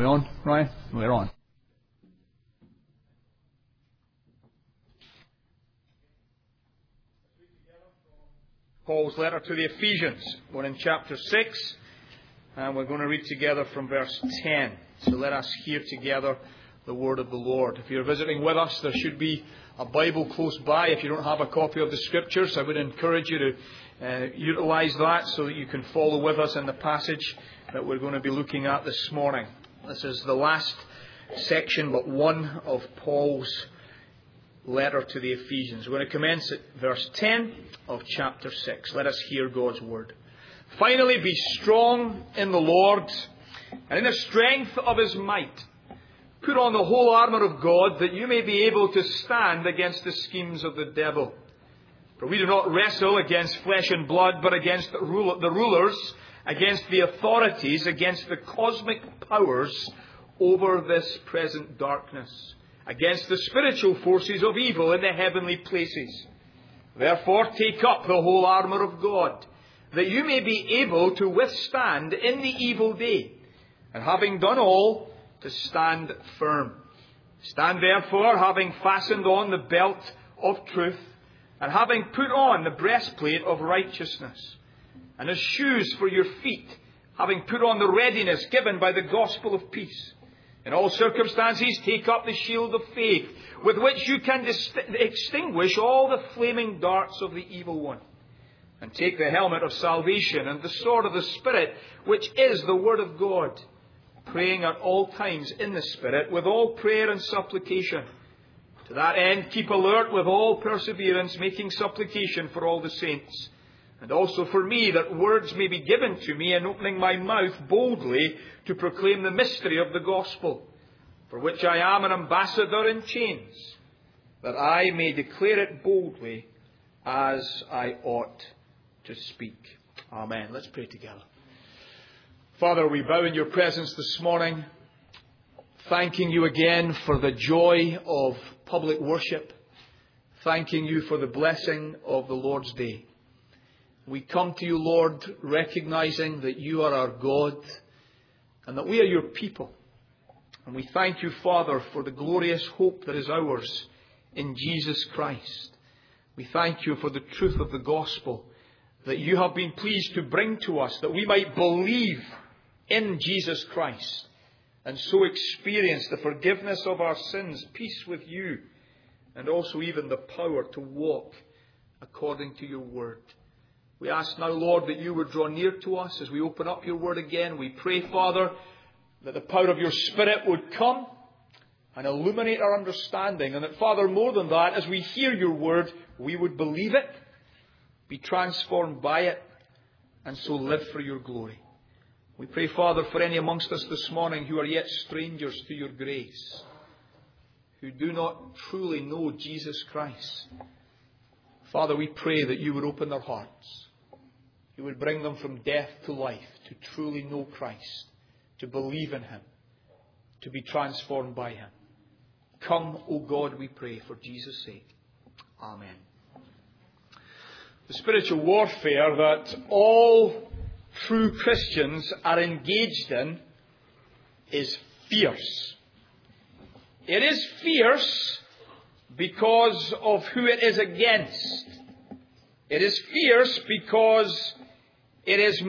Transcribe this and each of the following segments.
we on, Ryan? We're on. Paul's letter to the Ephesians. We're in chapter 6, and we're going to read together from verse 10. So let us hear together the word of the Lord. If you're visiting with us, there should be a Bible close by. If you don't have a copy of the Scriptures, I would encourage you to utilize that so that you can follow with us in the passage that we're going to be looking at this morning. This is the last section but one of Paul's letter to the Ephesians. We're going to commence at verse 10 of chapter 6. Let us hear God's word. Finally, be strong in the Lord and in the strength of His might. Put on the whole armour of God, that you may be able to stand against the schemes of the devil. For we do not wrestle against flesh and blood, but against the rulers, against the authorities, against the cosmic powers over this present darkness, against the spiritual forces of evil in the heavenly places. Therefore, take up the whole armour of God, that you may be able to withstand in the evil day, and having done all, to stand firm. Stand therefore, having fastened on the belt of truth, and having put on the breastplate of righteousness, and as shoes for your feet, having put on the readiness given by the gospel of peace. In all circumstances, take up the shield of faith, with which you can extinguish all the flaming darts of the evil one. And take the helmet of salvation and the sword of the Spirit, which is the word of God, praying at all times in the Spirit, with all prayer and supplication. To that end, keep alert with all perseverance, making supplication for all the saints, and also for me, that words may be given to me in opening my mouth boldly to proclaim the mystery of the gospel, for which I am an ambassador in chains, that I may declare it boldly as I ought to speak. Amen. Let's pray together. Father, we bow in your presence this morning, thanking you again for the joy of public worship, thanking you for the blessing of the Lord's Day. We come to you, Lord, recognizing that you are our God and that we are your people. And we thank you, Father, for the glorious hope that is ours in Jesus Christ. We thank you for the truth of the gospel that you have been pleased to bring to us, that we might believe in Jesus Christ and so experience the forgiveness of our sins, peace with you, and also even the power to walk according to your word. We ask now, Lord, that you would draw near to us as we open up your word again. We pray, Father, that the power of your Spirit would come and illuminate our understanding. And that, Father, more than that, as we hear your word, we would believe it, be transformed by it, and so live for your glory. We pray, Father, for any amongst us this morning who are yet strangers to your grace, who do not truly know Jesus Christ. Father, we pray that you would open their hearts. You would bring them from death to life, to truly know Christ, to believe in him, to be transformed by him. Come, O God, we pray, for Jesus' sake. Amen. The spiritual warfare that all true Christians are engaged in is fierce. It is fierce because of who it is against. It is fierce because it is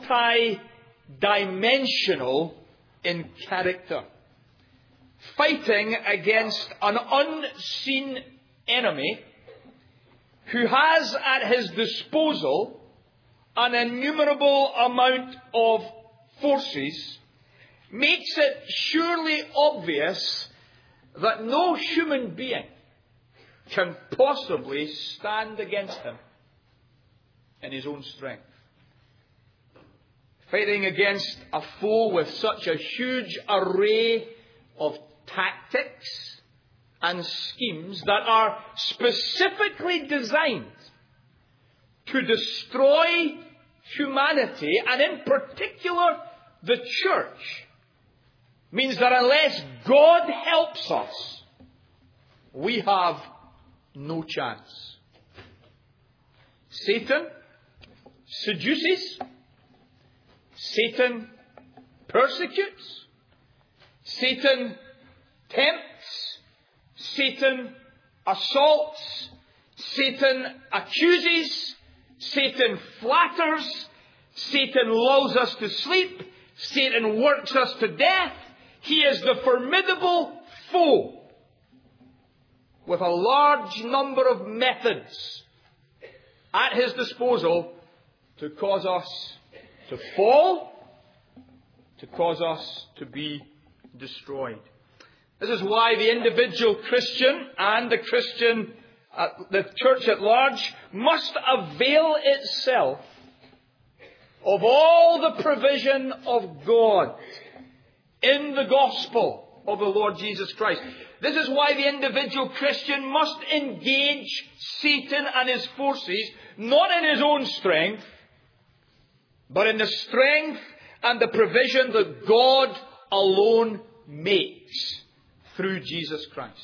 multi-dimensional in character. Fighting against an unseen enemy who has at his disposal an innumerable amount of forces makes it surely obvious that no human being can possibly stand against him in his own strength. Fighting against a foe with such a huge array of tactics and schemes that are specifically designed to destroy humanity, and in particular the church, means that unless God helps us, we have no chance. Satan seduces, Satan persecutes, Satan tempts, Satan assaults, Satan accuses, Satan flatters, Satan lulls us to sleep, Satan works us to death. He is the formidable foe with a large number of methods at his disposal to cause us to fall, to cause us to be destroyed. This is why the individual Christian and the Christian, the church at large, must avail itself of all the provision of God in the gospel of the Lord Jesus Christ. This is why the individual Christian must engage Satan and his forces, not in his own strength, but in the strength and the provision that God alone makes through Jesus Christ.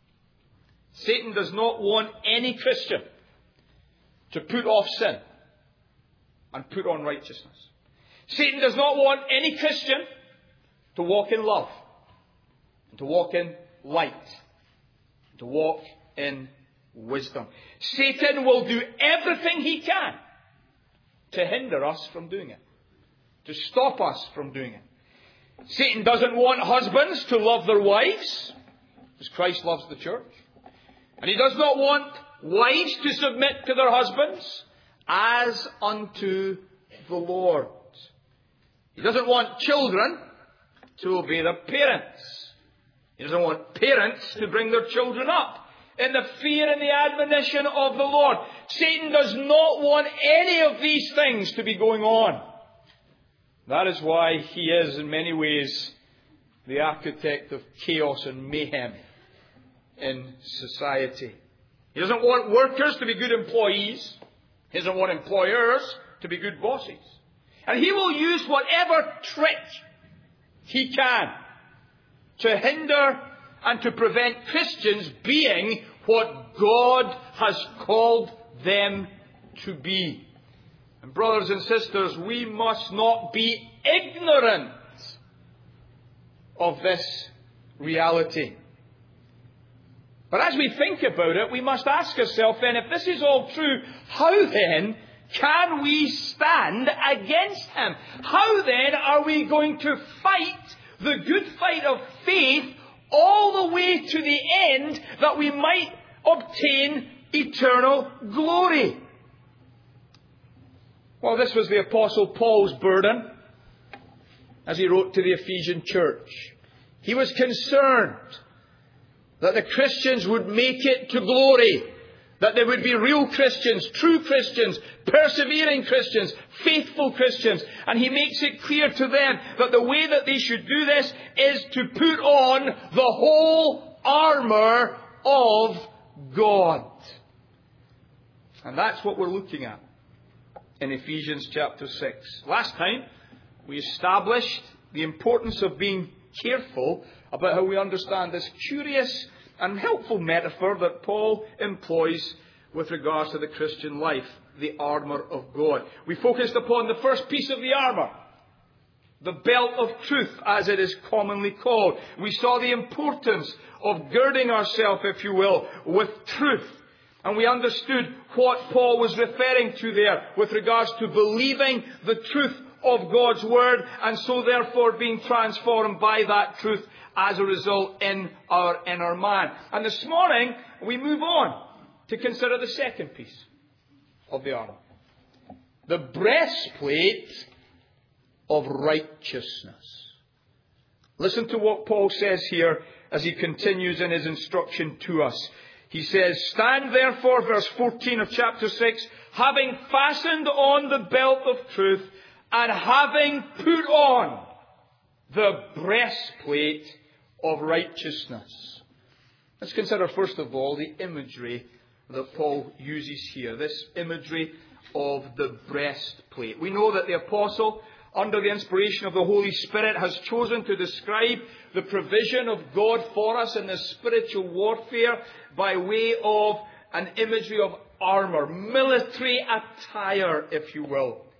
Satan does not want any Christian to put off sin and put on righteousness. Satan does not want any Christian to walk in love, and to walk in light, and to walk in wisdom. Satan will do everything he can to hinder us from doing it, to stop us from doing it. Satan doesn't want husbands to love their wives, as Christ loves the church. And he does not want wives to submit to their husbands as unto the Lord. He doesn't want children to obey their parents. He doesn't want parents to bring their children up in the fear and the admonition of the Lord. Satan does not want any of these things to be going on. That is why he is, in many ways, the architect of chaos and mayhem in society. He doesn't want workers to be good employees. He doesn't want employers to be good bosses. And he will use whatever trick he can to hinder and to prevent Christians being what God has called them to be. And brothers and sisters, we must not be ignorant of this reality. But as we think about it, we must ask ourselves then, if this is all true, how then can we stand against him? How then are we going to fight the good fight of faith all the way to the end that we might obtain eternal glory? Well, this was the Apostle Paul's burden as he wrote to the Ephesian church. He was concerned that the Christians would make it to glory, that there would be real Christians, true Christians, persevering Christians, faithful Christians. And he makes it clear to them that the way that they should do this is to put on the whole armour of God. And that's what we're looking at in Ephesians chapter 6. Last time, we established the importance of being careful about how we understand this curious and helpful metaphor that Paul employs with regards to the Christian life, the armour of God. We focused upon the first piece of the armour, the belt of truth, as it is commonly called. We saw the importance of girding ourselves, if you will, with truth. And we understood what Paul was referring to there with regards to believing the truth of God's Word, and so therefore being transformed by that truth as a result in our inner man. And this morning we move on to consider the second piece of the armour, the breastplate of righteousness. Listen to what Paul says here as he continues in his instruction to us. He says, "Stand therefore," verse 14 of chapter 6, "having fastened on the belt of truth, and having put on the breastplate of righteousness." Let's consider first of all the imagery that Paul uses here. This imagery of the breastplate. We know that the apostle, under the inspiration of the Holy Spirit, has chosen to describe the provision of God for us in this spiritual warfare by way of an imagery of armour, military attire, if you will.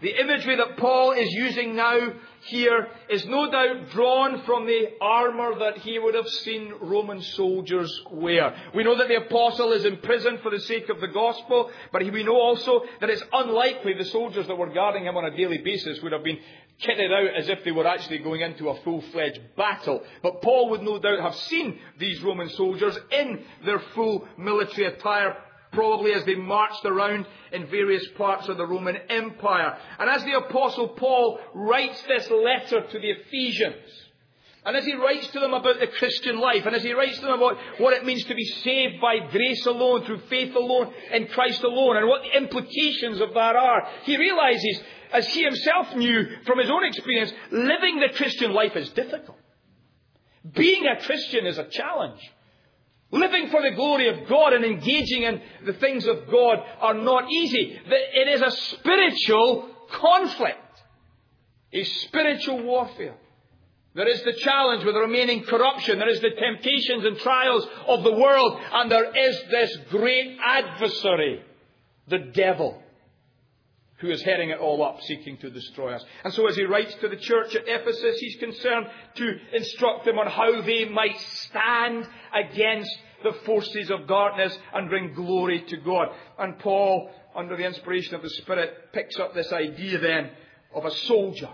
The imagery that Paul is using now here is no doubt drawn from the armour that he would have seen Roman soldiers wear. We know that the apostle is in prison for the sake of the gospel, but we know also that it's unlikely the soldiers that were guarding him on a daily basis would have been kitted out as if they were actually going into a full-fledged battle. But Paul would no doubt have seen these Roman soldiers in their full military attire, probably as they marched around in various parts of the Roman Empire. And as the Apostle Paul writes this letter to the Ephesians, and as he writes to them about the Christian life, and as he writes to them about what it means to be saved by grace alone, through faith alone, in Christ alone, and what the implications of that are, he realizes, as he himself knew from his own experience, living the Christian life is difficult. Being a Christian is a challenge. Living for the glory of God and engaging in the things of God are not easy. It is a spiritual conflict. A spiritual warfare. There is the challenge with remaining corruption. There is the temptations and trials of the world. And there is this great adversary, the devil, who is heading it all up, seeking to destroy us. And so as he writes to the church at Ephesus, he's concerned to instruct them on how they might stand against the forces of darkness and bring glory to God. And Paul, under the inspiration of the Spirit, picks up this idea then of a soldier,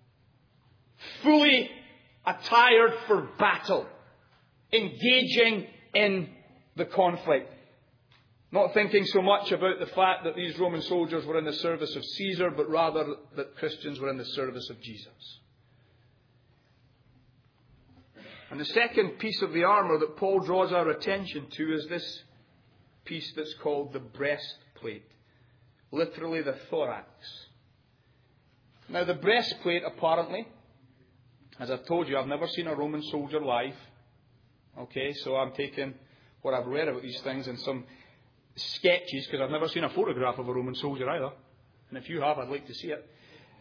fully attired for battle, engaging in the conflict. Not thinking so much about the fact that these Roman soldiers were in the service of Caesar, but rather that Christians were in the service of Jesus. And the second piece of the armour that Paul draws our attention to is this piece that's called the breastplate. Literally the thorax. Now the breastplate, apparently, as I've told you, I've never seen a Roman soldier live. Okay, so I'm taking what I've read about these things and some sketches, because I've never seen a photograph of a Roman soldier either. And if you have, I'd like to see it.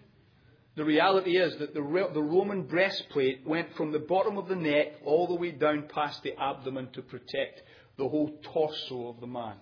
The reality is that the Roman breastplate went from the bottom of the neck all the way down past the abdomen to protect the whole torso of the man.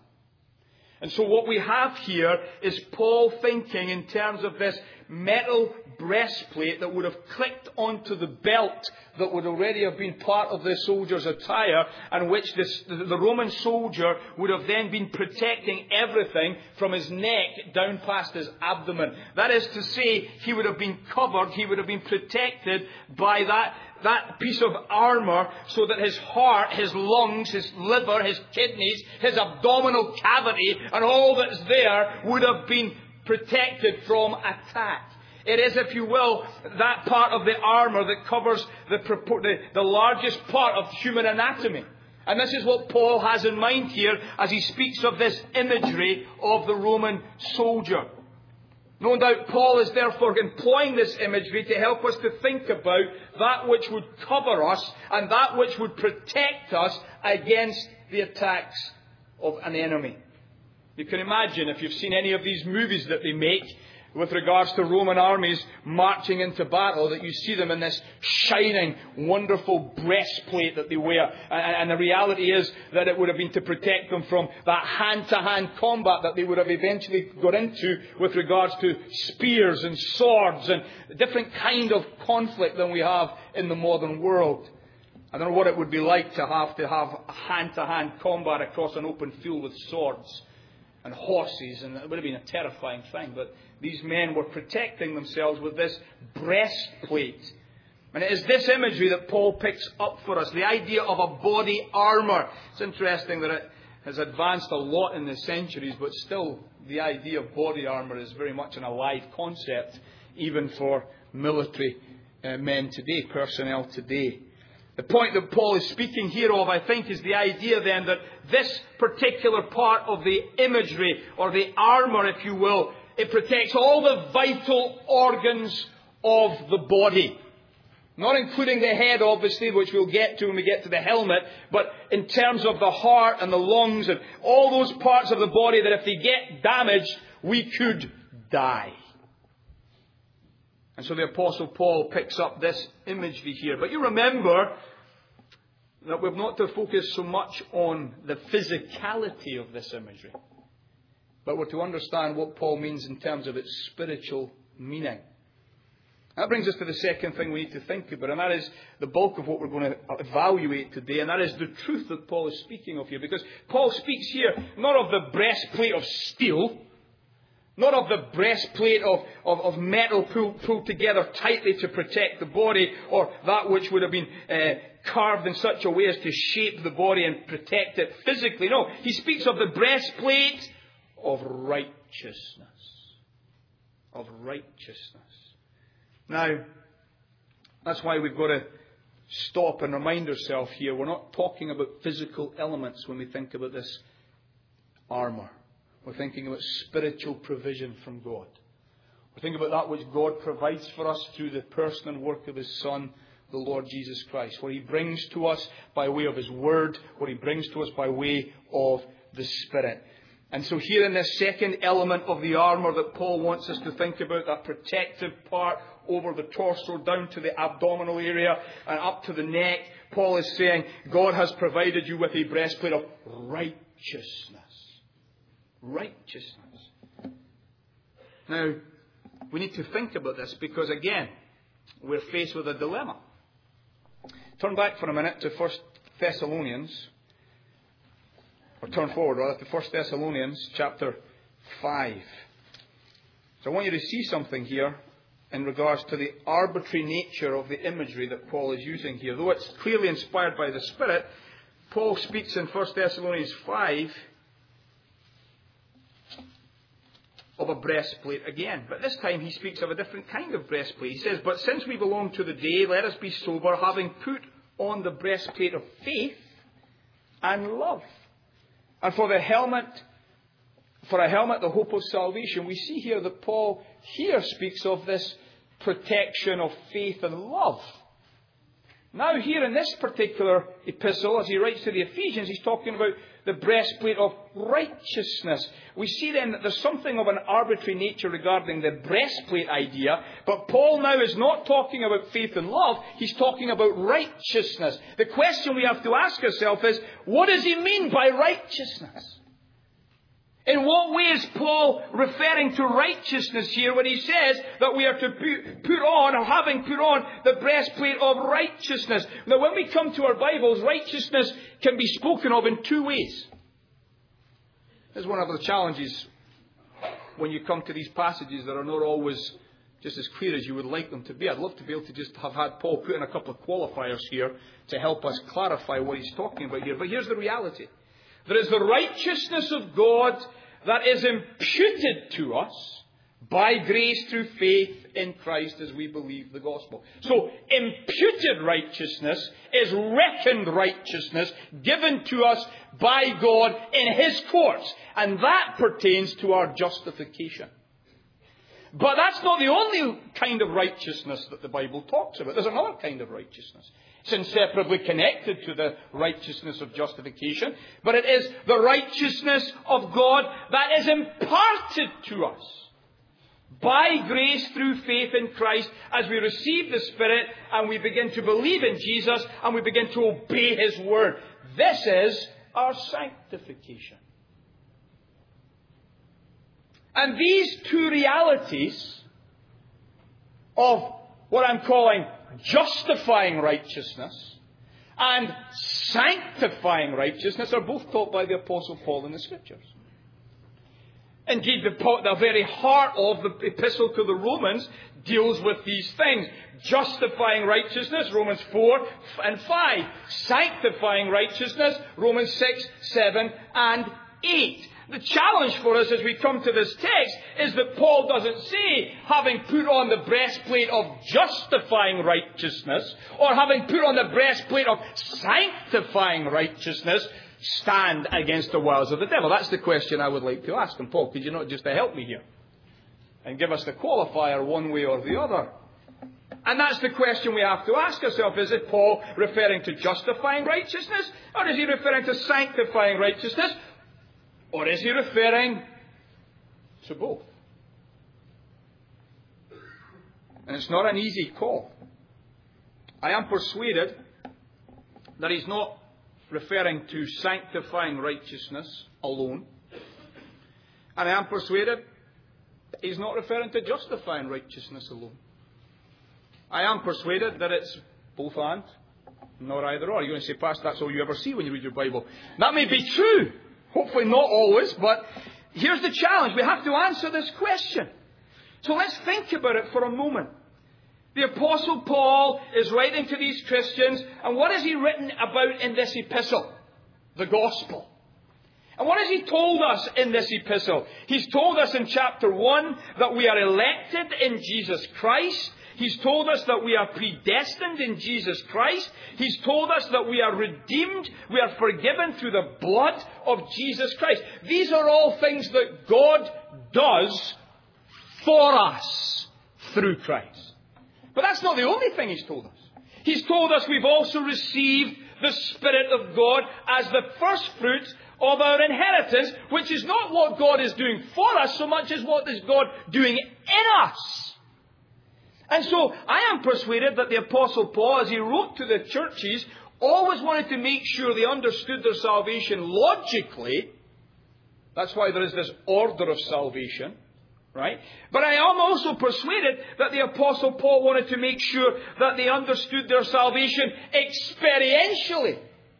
And so what we have here is Paul thinking in terms of this metal breastplate that would have clicked onto the belt that would already have been part of the soldier's attire, and which the Roman soldier would have then been protecting everything from his neck down past his abdomen. That is to say, he would have been covered, he would have been protected by that piece of armour, so that his heart, his lungs, his liver, his kidneys, his abdominal cavity, and all that's there would have been protected from attack. It is, if you will, that part of the armour that covers the largest part of human anatomy. And this is what Paul has in mind here as he speaks of this imagery of the Roman soldier. No doubt Paul is therefore employing this imagery to help us to think about that which would cover us and that which would protect us against the attacks of an enemy. You can imagine, if you've seen any of these movies that they make with regards to Roman armies marching into battle, that you see them in this shining, wonderful breastplate that they wear. And the reality is that it would have been to protect them from that hand-to-hand combat that they would have eventually got into with regards to spears and swords and a different kind of conflict than we have in the modern world. I don't know what it would be like to have hand-to-hand combat across an open field with swords and horses, and it would have been a terrifying thing. But these men were protecting themselves with this breastplate. And it is this imagery that Paul picks up for us, the idea of a body armour. It's interesting that it has advanced a lot in the centuries, but still the idea of body armour is very much an alive concept, even for military men today, personnel today. The point that Paul is speaking here of, I think, is the idea then that this particular part of the imagery, or the armour, if you will, it protects all the vital organs of the body. Not including the head, obviously, which we'll get to when we get to the helmet, but in terms of the heart and the lungs and all those parts of the body that if they get damaged, we could die. And so the Apostle Paul picks up this imagery here. But you remember that we've not to focus so much on the physicality of this imagery, but we're to understand what Paul means in terms of its spiritual meaning. That brings us to the second thing we need to think about, and that is the bulk of what we're going to evaluate today, and that is the truth that Paul is speaking of here. Because Paul speaks here not of the breastplate of steel, not of the breastplate of metal pulled together tightly to protect the body, or that which would have been carved in such a way as to shape the body and protect it physically. No, he speaks of the breastplate of righteousness. Of righteousness. Now, that's why we've got to stop and remind ourselves here. We're not talking about physical elements when we think about this armour. We're thinking about spiritual provision from God. We're thinking about that which God provides for us through the person and work of His Son, the Lord Jesus Christ. What He brings to us by way of His Word. What He brings to us by way of the Spirit. And so here in this second element of the armour that Paul wants us to think about, that protective part over the torso down to the abdominal area and up to the neck, Paul is saying God has provided you with a breastplate of righteousness. Righteousness. Now, we need to think about this because, again, we're faced with a dilemma. Turn back for a minute to 1 Thessalonians, or turn forward rather to 1 Thessalonians chapter 5. So I want you to see something here in regards to the arbitrary nature of the imagery that Paul is using here. Though it's clearly inspired by the Spirit, Paul speaks in 1 Thessalonians 5 of a breastplate again. But this time he speaks of a different kind of breastplate. He says, "But since we belong to the day, let us be sober, having put on the breastplate of faith and love. And for a helmet, the hope of salvation." We see here that Paul here speaks of this protection of faith and love. Now here in this particular epistle, as he writes to the Ephesians, he's talking about the breastplate of righteousness. We see then that there's something of an arbitrary nature regarding the breastplate idea, but Paul now is not talking about faith and love, he's talking about righteousness. The question we have to ask ourselves is, what does he mean by righteousness? In what way is Paul referring to righteousness here when he says that we are to put on, or having put on, the breastplate of righteousness? Now, when we come to our Bibles, righteousness can be spoken of in two ways. This is one of the challenges when you come to these passages that are not always just as clear as you would like them to be. I'd love to be able to just have had Paul put in a couple of qualifiers here to help us clarify what he's talking about here. But here's the reality. There is the righteousness of God that is imputed to us by grace through faith in Christ as we believe the gospel. So, imputed righteousness is reckoned righteousness given to us by God in His courts. And that pertains to our justification. But that's not the only kind of righteousness that the Bible talks about. There's another kind of righteousness. It's inseparably connected to the righteousness of justification, but it is the righteousness of God that is imparted to us by grace through faith in Christ as we receive the Spirit and we begin to believe in Jesus and we begin to obey His Word. This is our sanctification. And these two realities of what I'm calling justifying righteousness and sanctifying righteousness are both taught by the Apostle Paul in the Scriptures. Indeed, the very heart of the epistle to the Romans deals with these things. Justifying righteousness, Romans 4 and 5. Sanctifying righteousness, Romans 6, 7 and 8. The challenge for us as we come to this text is that Paul doesn't say, having put on the breastplate of justifying righteousness, or having put on the breastplate of sanctifying righteousness, stand against the wiles of the devil. That's the question I would like to ask. And Paul, could you not just help me here and give us the qualifier one way or the other? And that's the question we have to ask ourselves. Is it Paul referring to justifying righteousness, or is he referring to sanctifying righteousness? Or is he referring to both? And it's not an easy call. I am persuaded that he's not referring to sanctifying righteousness alone. And I am persuaded he's not referring to justifying righteousness alone. I am persuaded that it's both and, not either or. You're going to say, Pastor, that's all you ever see when you read your Bible. That may be true. Hopefully not always, but here's the challenge. We have to answer this question. So let's think about it for a moment. The Apostle Paul is writing to these Christians, and what has he written about in this epistle? The gospel. And what has he told us in this epistle? He's told us in chapter 1 that we are elected in Jesus Christ. He's told us that we are predestined in Jesus Christ. He's told us that we are redeemed. We are forgiven through the blood of Jesus Christ. These are all things that God does for us through Christ. But that's not the only thing He's told us. He's told us we've also received the Spirit of God as the first fruits of our inheritance, which is not what God is doing for us so much as what is God doing in us. And so I am persuaded that the Apostle Paul, as he wrote to the churches, always wanted to make sure they understood their salvation logically. That's why there is this order of salvation. Right? But I am also persuaded that the Apostle Paul wanted to make sure that they understood their salvation experientially.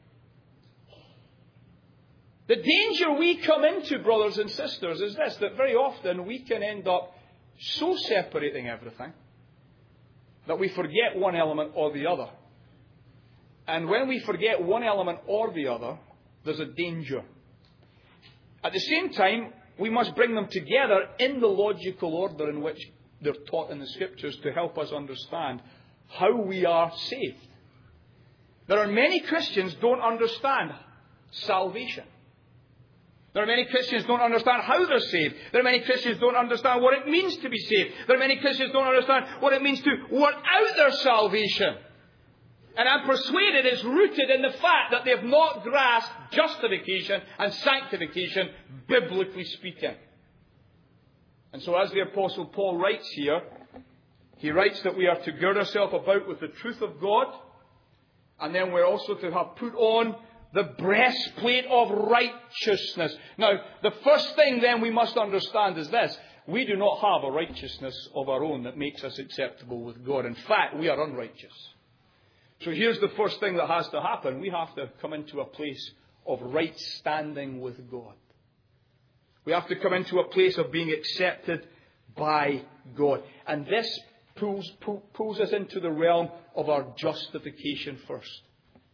The danger we come into, brothers and sisters, is this, that very often we can end up so separating everything that we forget one element or the other. And when we forget one element or the other, there's a danger. At the same time, we must bring them together in the logical order in which they're taught in the Scriptures to help us understand how we are saved. There are many Christians who don't understand salvation. There are many Christians who don't understand how they're saved. There are many Christians who don't understand what it means to be saved. There are many Christians who don't understand what it means to work out their salvation. And I'm persuaded it's rooted in the fact that they have not grasped justification and sanctification, biblically speaking. And so as the Apostle Paul writes here, he writes that we are to gird ourselves about with the truth of God, and then we're also to have put on the breastplate of righteousness. Now, the first thing then we must understand is this. We do not have a righteousness of our own that makes us acceptable with God. In fact, we are unrighteous. So here's the first thing that has to happen. We have to come into a place of right standing with God. We have to come into a place of being accepted by God. And this pulls us into the realm of our justification first.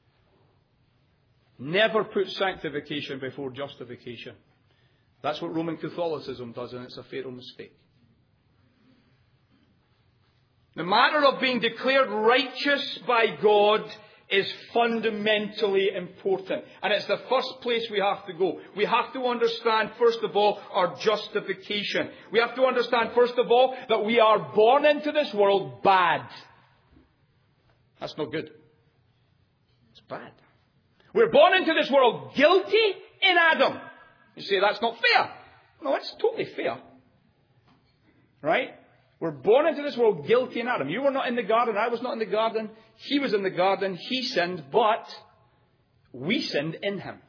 Never put sanctification before justification. That's what Roman Catholicism does, and it's a fatal mistake. The matter of being declared righteous by God is fundamentally important. And it's the first place we have to go. We have to understand, first of all, our justification. We have to understand, first of all, that we are born into this world bad. That's not good. It's bad. We're born into this world guilty in Adam. You say, that's not fair. No, it's totally fair. Right? We're born into this world guilty in Adam. You were not in the garden. I was not in the garden. He was in the garden. He sinned, but we sinned in him.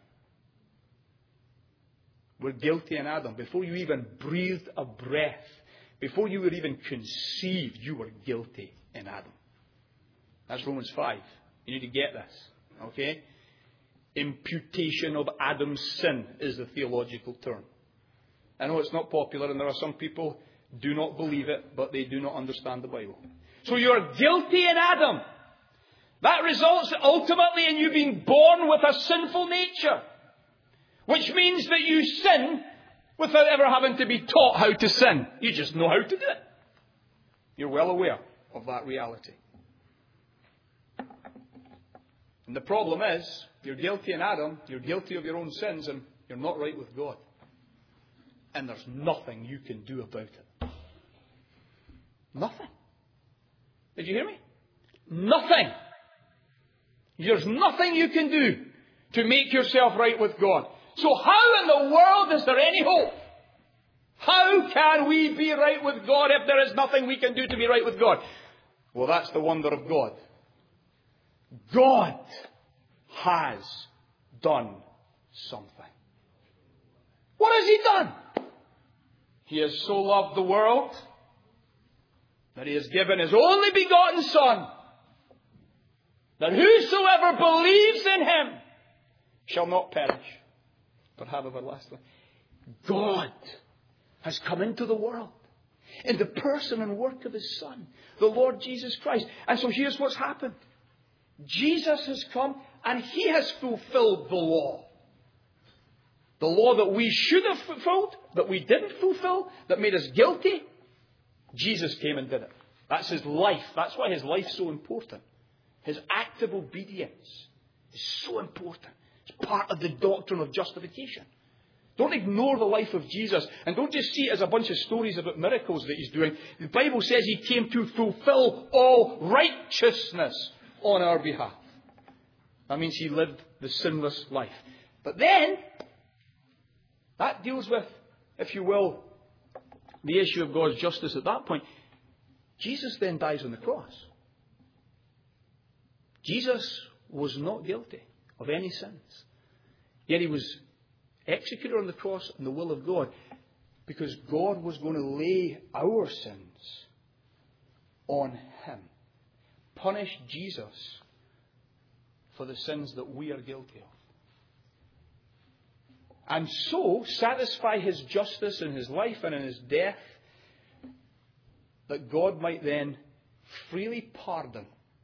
We're guilty in Adam. Before you even breathed a breath, before you were even conceived, you were guilty in Adam. That's Romans 5. You need to get this. Okay? Imputation of Adam's sin is the theological term. I know it's not popular, and there are some people do not believe it, but they do not understand the Bible. So you're guilty in Adam. That results ultimately in you being born with a sinful nature, which means that you sin without ever having to be taught how to sin. You just know how to do it. You're well aware of that reality. And the problem is, you're guilty in Adam, you're guilty of your own sins, and you're not right with God. And there's nothing you can do about it. Nothing. Did you hear me? Nothing. There's nothing you can do to make yourself right with God. So how in the world is there any hope? How can we be right with God if there is nothing we can do to be right with God? Well, that's the wonder of God. God has done something. What has He done? He has so loved the world that He has given His only begotten Son, that whosoever believes in Him shall not perish, but have everlasting life. God has come into the world in the person and work of His Son, the Lord Jesus Christ. And so here's what's happened. Jesus has come and He has fulfilled the law. The law that we should have fulfilled, that we didn't fulfill, that made us guilty. Jesus came and did it. That's His life. That's why His life's so important. His act of obedience is so important. It's part of the doctrine of justification. Don't ignore the life of Jesus, and don't just see it as a bunch of stories about miracles that He's doing. The Bible says He came to fulfill all righteousness on our behalf. That means He lived the sinless life. But then, that deals with, if you will, the issue of God's justice at that point. Jesus then dies on the cross. Jesus was not guilty of any sins. Yet He was executed on the cross in the will of God, because God was going to lay our sins on Him. Punish Jesus for the sins that we are guilty of. And so satisfy His justice in His life and in His death, that God might then freely pardon,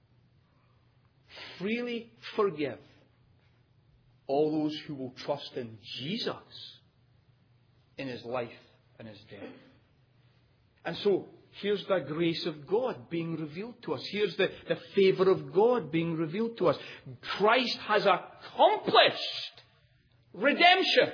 freely forgive all those who will trust in Jesus in His life and His death. And so, here's the grace of God being revealed to us. Here's the favour of God being revealed to us. Christ has accomplished redemption.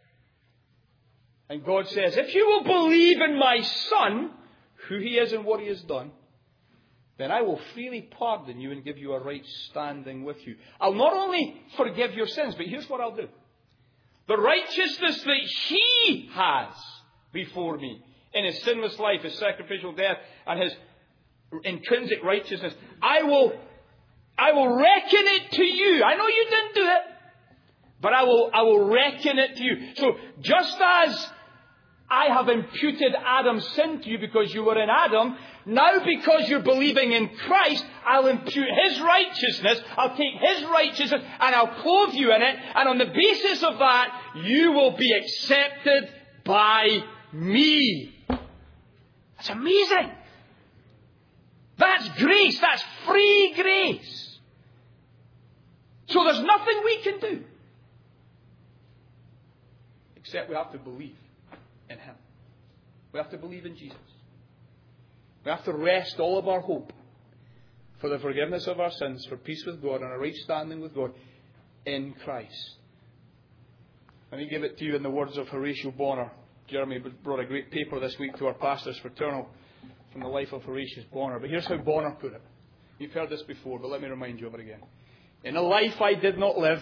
And God says, if you will believe in my Son, who He is and what He has done, then I will freely pardon you and give you a right standing with you. I'll not only forgive your sins, but here's what I'll do. The righteousness that He has before me in His sinless life, His sacrificial death, and His intrinsic righteousness, I will reckon it to you. I know you didn't do it, but I will reckon it to you. So just as I have imputed Adam's sin to you because you were in Adam, now because you're believing in Christ, I'll impute His righteousness, I'll take His righteousness and I'll clothe you in it, and on the basis of that, you will be accepted by me. That's amazing. That's grace. That's free grace. So there's nothing we can do except we have to believe in Him. We have to believe in Jesus. We have to rest all of our hope for the forgiveness of our sins, for peace with God and a right standing with God in Christ. Let me give it to you in the words of Horatio Bonner. Jeremy brought a great paper this week to our pastors fraternal from the life of Horatius Bonner. But here's how Bonner put it. You've heard this before, but let me remind you of it again. In a life I did not live,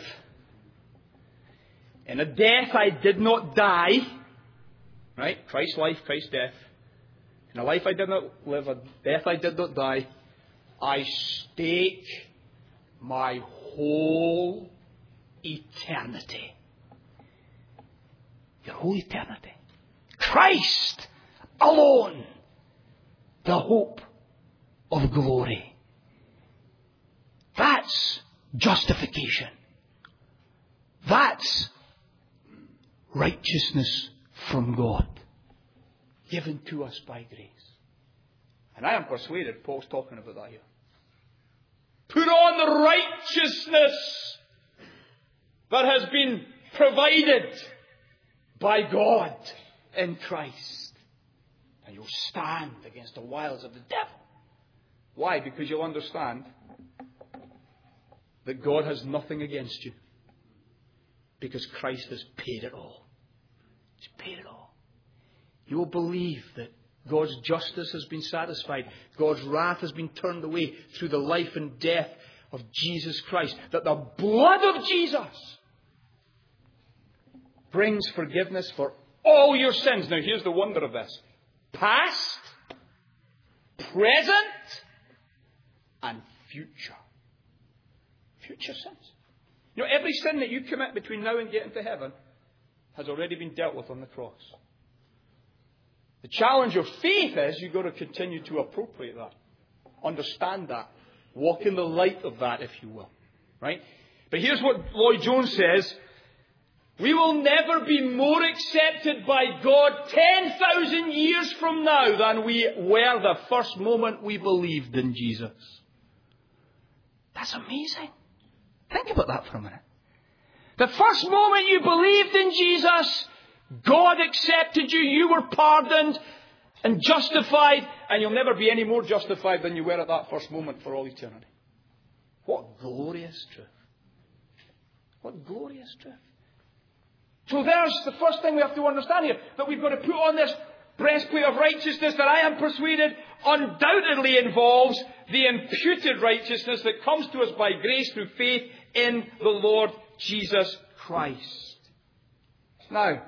in a death I did not die, right? Christ's life, Christ's death. In a life I did not live, a death I did not die, I stake my whole eternity. Your whole eternity. Christ alone, the hope of glory. That's justification. That's righteousness from God, given to us by grace. And I am persuaded Paul's talking about that here. Put on the righteousness that has been provided by God in Christ. And you'll stand against the wiles of the devil. Why? Because you'll understand that God has nothing against you. Because Christ has paid it all. He's paid it all. You will believe that God's justice has been satisfied. God's wrath has been turned away through the life and death of Jesus Christ. That the blood of Jesus brings forgiveness for all your sins. Now here's the wonder of this. Past, present, and future. Future sins. You know, every sin that you commit between now and getting to heaven has already been dealt with on the cross. The challenge of faith is you've got to continue to appropriate that. Understand that. Walk in the light of that, if you will. Right? But here's what Lloyd Jones says. We will never be more accepted by God 10,000 years from now than we were the first moment we believed in Jesus. That's amazing. Think about that for a minute. The first moment you believed in Jesus, God accepted you, you were pardoned and justified, and you'll never be any more justified than you were at that first moment for all eternity. What glorious truth. What glorious truth. So there's the first thing we have to understand here, that we've got to put on this breastplate of righteousness that I am persuaded undoubtedly involves the imputed righteousness that comes to us by grace through faith in the Lord Jesus Christ. Now,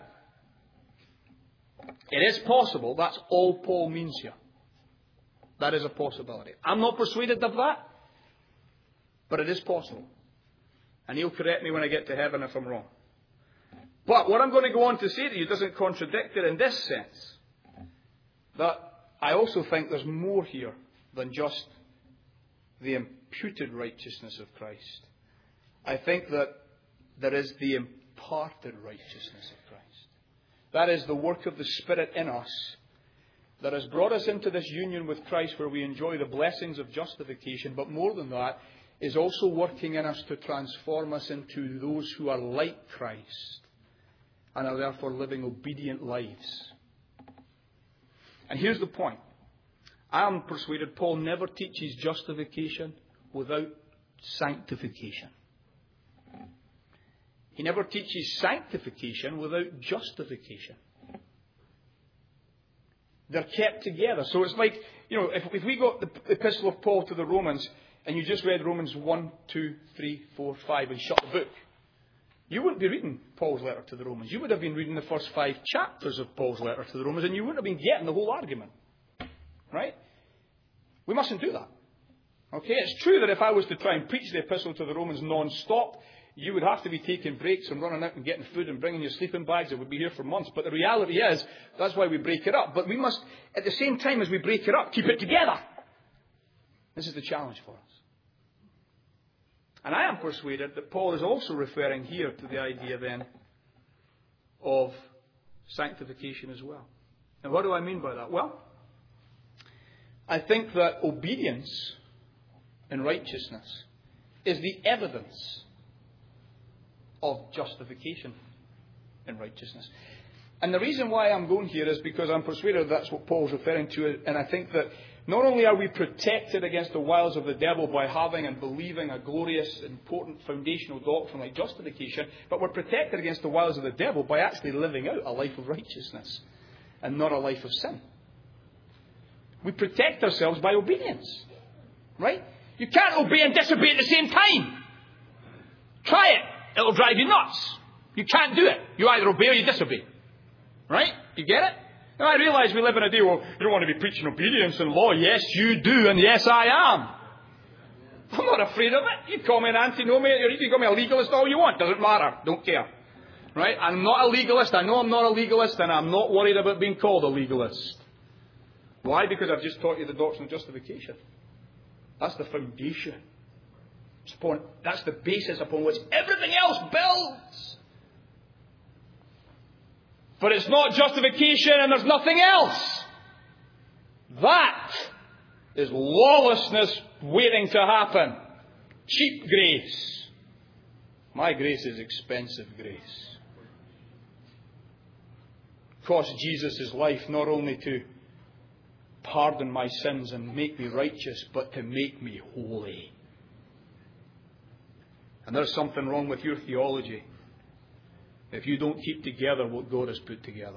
it is possible, that's all Paul means here. That is a possibility. I'm not persuaded of that, but it is possible. And he'll correct me when I get to heaven if I'm wrong. But what I'm going to go on to say to you doesn't contradict it in this sense. That I also think there's more here than just the imputed righteousness of Christ. I think that there is the imparted righteousness of Christ. That is the work of the Spirit in us that has brought us into this union with Christ where we enjoy the blessings of justification. But more than that, is also working in us to transform us into those who are like Christ and are therefore living obedient lives. And here's the point. I am persuaded Paul never teaches justification without sanctification. He never teaches sanctification without justification. They're kept together. So it's like, if we got the epistle of Paul to the Romans and you just read Romans 1, 2, 3, 4, 5 and shut the book, you wouldn't be reading Paul's letter to the Romans. You would have been reading the first 5 chapters of Paul's letter to the Romans and you wouldn't have been getting the whole argument. Right? We mustn't do that. Okay? It's true that if I was to try and preach the epistle to the Romans non-stop, you would have to be taking breaks and running out and getting food and bringing your sleeping bags. It would be here for months. But the reality is, that's why we break it up. But we must, at the same time as we break it up, keep it together. This is the challenge for us. And I am persuaded that Paul is also referring here to the idea then of sanctification as well. And what do I mean by that? Well, I think that obedience and righteousness is the evidence of justification and righteousness. And the reason why I'm going here is because I'm persuaded that's what Paul's referring to. And I think that not only are we protected against the wiles of the devil by having and believing a glorious, important, foundational doctrine like justification, but we're protected against the wiles of the devil by actually living out a life of righteousness and not a life of sin. We protect ourselves by obedience. Right? You can't obey and disobey at the same time. Try it. It'll drive you nuts. You can't do it. You either obey or you disobey. Right? You get it? Now I realise we live in a day where you don't want to be preaching obedience and law. Yes, you do, and yes, I am. I'm not afraid of it. You call me an antinomian, you can call me a legalist all you want. Doesn't matter. Don't care. Right? I'm not a legalist. I know I'm not a legalist, and I'm not worried about being called a legalist. Why? Because I've just taught you the doctrine of justification. That's the foundation. That's the basis upon which everything else builds. But it's not justification and there's nothing else. That is lawlessness waiting to happen. Cheap grace. My grace is expensive grace. It cost Jesus his life not only to pardon my sins and make me righteous, but to make me holy. And there's something wrong with your theology if you don't keep together what God has put together.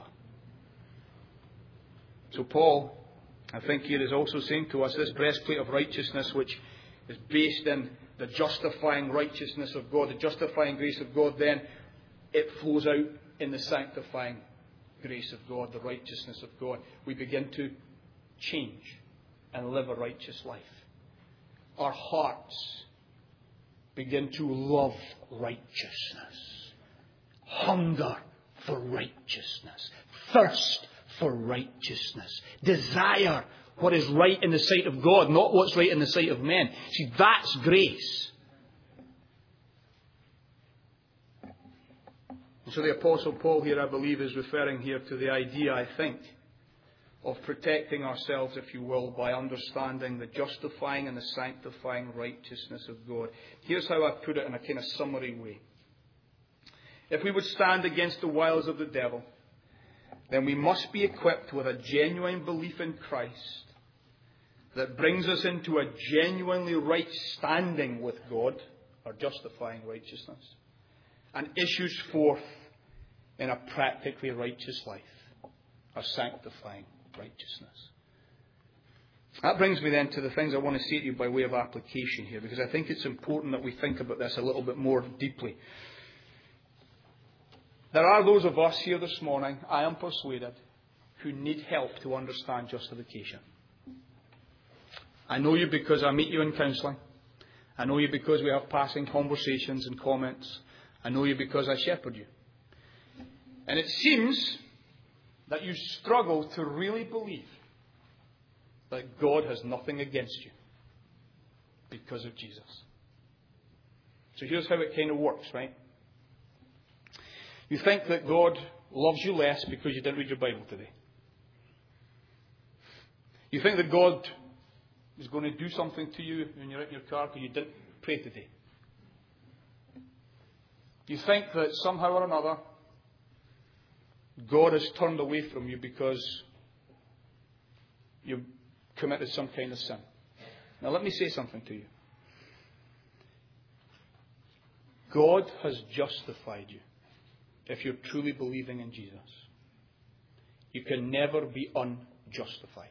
So Paul, I think here is also saying to us, this breastplate of righteousness, which is based in the justifying righteousness of God, the justifying grace of God, then it flows out in the sanctifying grace of God, the righteousness of God. We begin to change and live a righteous life. Our hearts begin to love righteousness. Hunger for righteousness. Thirst for righteousness. Desire what is right in the sight of God, not what's right in the sight of men. See, that's grace. And so the Apostle Paul here, I believe, is referring here to the idea, I think, of protecting ourselves, if you will, by understanding the justifying and the sanctifying righteousness of God. Here's how I put it in a kind of summary way. If we would stand against the wiles of the devil, then we must be equipped with a genuine belief in Christ that brings us into a genuinely right standing with God, our justifying righteousness, and issues forth in a practically righteous life, our sanctifying righteousness. That brings me then to the things I want to say to you by way of application here, because I think it's important that we think about this a little bit more deeply. There are those of us here this morning, I am persuaded, who need help to understand justification. I know you because I meet you in counselling. I know you because we have passing conversations and comments. I know you because I shepherd you. And it seems that you struggle to really believe that God has nothing against you because of Jesus. So here's how it kind of works, right? You think that God loves you less because you didn't read your Bible today. You think that God is going to do something to you when you're out in your car because you didn't pray today. You think that somehow or another God has turned away from you because you've committed some kind of sin. Now let me say something to you. God has justified you if you're truly believing in Jesus. You can never be unjustified.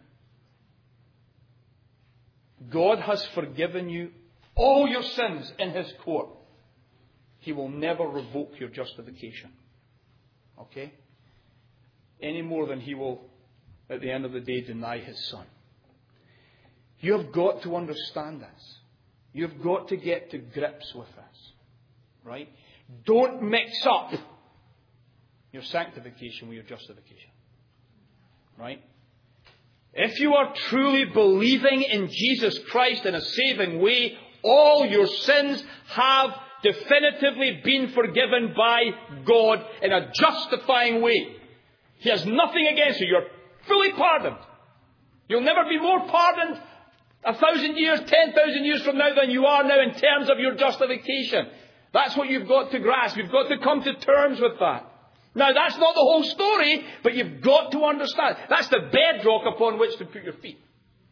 God has forgiven you all your sins in His court. He will never revoke your justification. Okay? Any more than He will, at the end of the day, deny His Son. You have got to understand this. You have got to get to grips with this. Right? Don't mix up your sanctification with your justification. Right? If you are truly believing in Jesus Christ in a saving way, all your sins have definitively been forgiven by God in a justifying way. He has nothing against you. You're fully pardoned. You'll never be more pardoned 1,000 years, 10,000 years from now than you are now in terms of your justification. That's what you've got to grasp. You've got to come to terms with that. Now, that's not the whole story, but you've got to understand. That's the bedrock upon which to put your feet.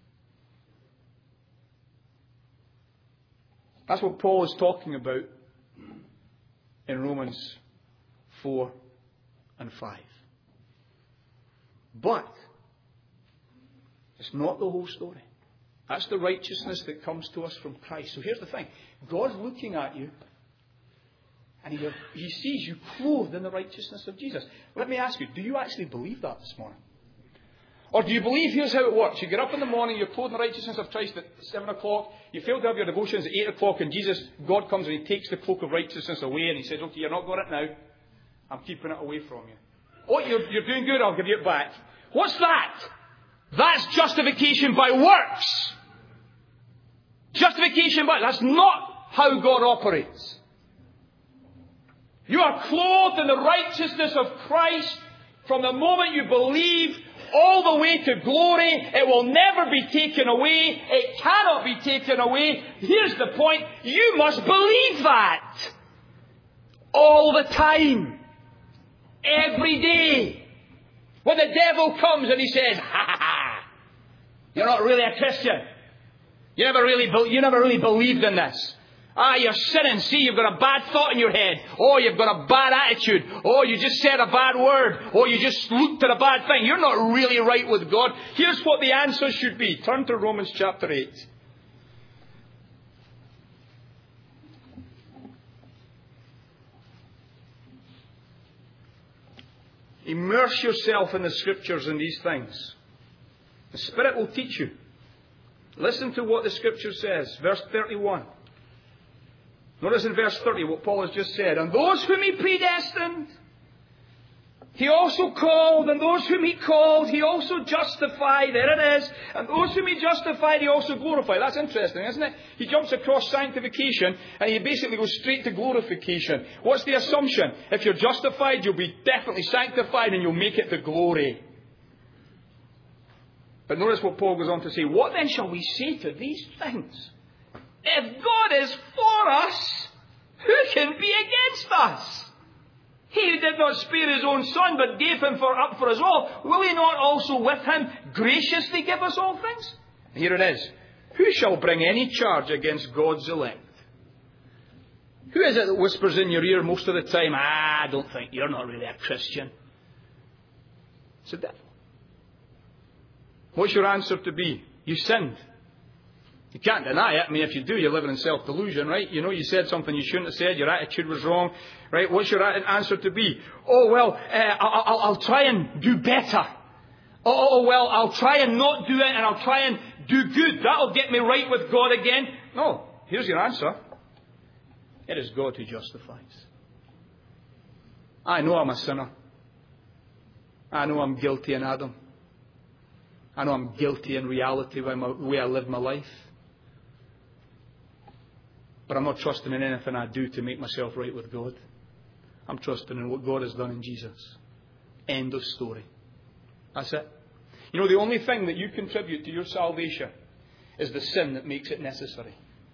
That's what Paul is talking about in Romans 4 and 5. But it's not the whole story. That's the righteousness that comes to us from Christ. So here's the thing. God's looking at you, and He sees you clothed in the righteousness of Jesus. Let me ask you, do you actually believe that this morning? Or do you believe, here's how it works. You get up in the morning, you're clothed in the righteousness of Christ at 7 o'clock. You fail to have your devotions at 8 o'clock, and God comes and He takes the cloak of righteousness away, and He says, okay, you're not got it now. I'm keeping it away from you. Oh, you're doing good, I'll give you it back. What's that? That's justification by works. Justification by... That's not how God operates. You are clothed in the righteousness of Christ from the moment you believe all the way to glory. It will never be taken away. It cannot be taken away. Here's the point. You must believe that. All the time. Every day. When the devil comes and he says, ha ha ha, you're not really a Christian. You never really believed in this. You're sinning. See, you've got a bad thought in your head. Oh, you've got a bad attitude. Oh, you just said a bad word. Oh, you just looked at a bad thing. You're not really right with God. Here's what the answer should be. Turn to Romans chapter 8. Immerse yourself in the Scriptures and these things. The Spirit will teach you. Listen to what the Scripture says. Verse 31. Notice in verse 30 what Paul has just said. And those whom He predestined, He also called, and those whom He called, He also justified. There it is. And those whom He justified, He also glorified. That's interesting, isn't it? He jumps across sanctification, and He basically goes straight to glorification. What's the assumption? If you're justified, you'll be definitely sanctified, and you'll make it to glory. But notice what Paul goes on to say. What then shall we say to these things? If God is for us, who can be against us? He who did not spare His own Son, but gave Him up for us all, will He not also with Him graciously give us all things? Here it is. Who shall bring any charge against God's elect? Who is it that whispers in your ear most of the time, I don't think you're not really a Christian? It's the devil. What's your answer to be? You sinned. You can't deny it. I mean, if you do, you're living in self-delusion, right? You know, you said something you shouldn't have said. Your attitude was wrong, right? What's your answer to be? Oh, well, I'll try and do better. Oh, well, I'll try and not do it, and I'll try and do good. That'll get me right with God again. No. Here's your answer. It is God who justifies. I know I'm a sinner. I know I'm guilty in Adam. I know I'm guilty in reality by the way I live my life. But I'm not trusting in anything I do to make myself right with God. I'm trusting in what God has done in Jesus. End of story. That's it. You know, the only thing that you contribute to your salvation is the sin that makes it necessary.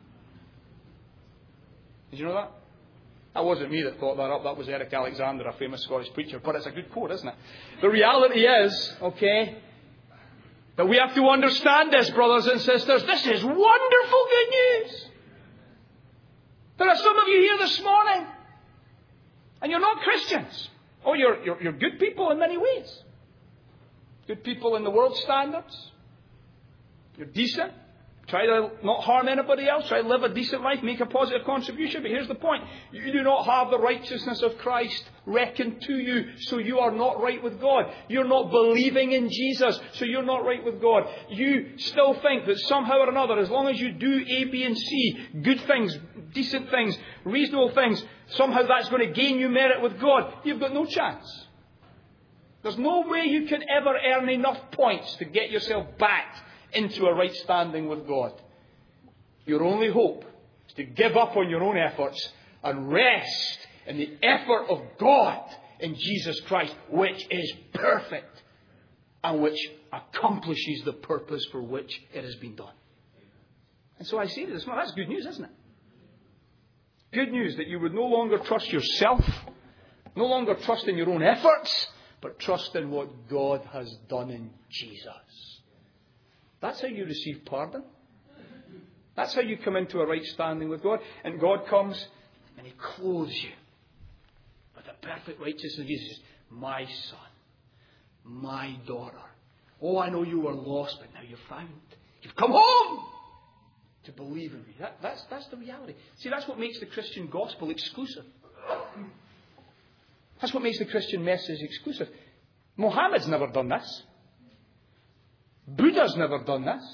Did you know that? That wasn't me that thought that up. That was Eric Alexander, a famous Scottish preacher. But it's a good quote, isn't it? The reality is, okay, that we have to understand this, brothers and sisters. This is wonderful good news. There are some of you here this morning, and you're not Christians. Oh, you're good people in many ways. Good people in the world's standards. You're decent. Try to not harm anybody else. Try to live a decent life. Make a positive contribution. But here's the point. You do not have the righteousness of Christ reckoned to you. So you are not right with God. You're not believing in Jesus. So you're not right with God. You still think that somehow or another, as long as you do A, B, and C, good things, decent things, reasonable things, somehow that's going to gain you merit with God. You've got no chance. There's no way you can ever earn enough points to get yourself back into a right standing with God. Your only hope is to give up on your own efforts and rest in the effort of God in Jesus Christ, which is perfect and which accomplishes the purpose for which it has been done. And so I say to this, well, that's good news, isn't it? Good news that you would no longer trust yourself, no longer trust in your own efforts, but trust in what God has done in Jesus. That's how you receive pardon. That's how you come into a right standing with God. And God comes and He clothes you with the perfect righteousness of Jesus. My son, my daughter. Oh, I know you were lost, but now you're found. You've come home to believe in me. That's the reality. See, that's what makes the Christian gospel exclusive. That's what makes the Christian message exclusive. Mohammed's never done this. Buddha's never done this.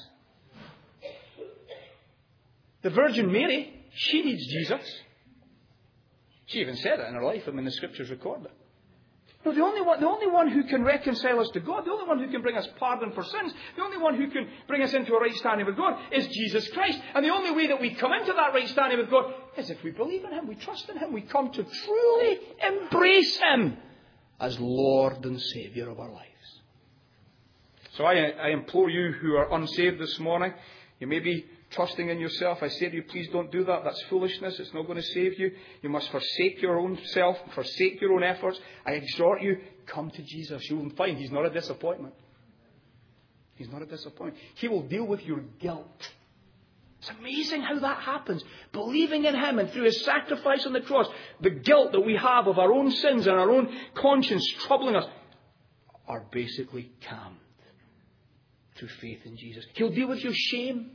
The Virgin Mary, she needs Jesus. She even said it in her life. I mean, the Scriptures record it. No, the only one who can reconcile us to God, the only one who can bring us pardon for sins, the only one who can bring us into a right standing with God is Jesus Christ. And the only way that we come into that right standing with God is if we believe in Him, we trust in Him, we come to truly embrace Him as Lord and Saviour of our lives. So I implore you who are unsaved this morning, you may be trusting in yourself. I say to you, please don't do that. That's foolishness. It's not going to save you. You must forsake your own self, forsake your own efforts. I exhort you, come to Jesus. You will find He's not a disappointment. He's not a disappointment. He will deal with your guilt. It's amazing how that happens. Believing in Him and through His sacrifice on the cross, the guilt that we have of our own sins and our own conscience troubling us are basically calmed through faith in Jesus. He'll deal with your shame.